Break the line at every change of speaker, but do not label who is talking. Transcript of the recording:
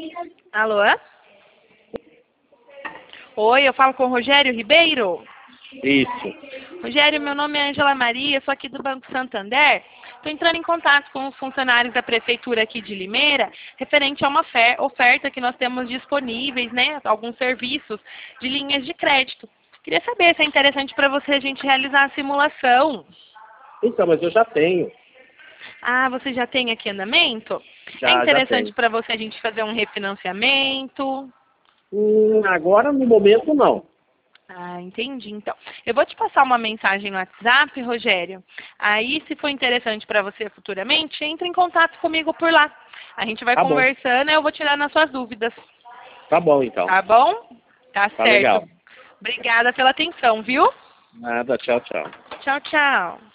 Alô? Oi, eu falo com o Rogério Ribeiro?
Isso.
Rogério, meu nome é Ângela Maria, sou aqui do Banco Santander. Estou entrando em contato com os funcionários da Prefeitura aqui de Limeira, referente a uma oferta que nós temos disponíveis, né? Alguns serviços de linhas de crédito. Queria saber se é interessante para você a gente realizar a simulação.
Então, mas eu já tenho.
Ah, você já tem aqui andamento? É
Já
interessante
tenho.
para você a gente fazer um refinanciamento?
Agora, no momento, não.
Ah, entendi. Então, eu vou te passar uma mensagem no WhatsApp, Rogério. Aí, se for interessante para você futuramente, entre em contato comigo por lá. A gente vai
Tá bom.
conversando e eu vou tirar nas suas dúvidas.
Tá bom, então.
Tá bom? Tá
Tá
certo.
legal.
Obrigada pela atenção, viu?
Nada, tchau, tchau.
Tchau, tchau.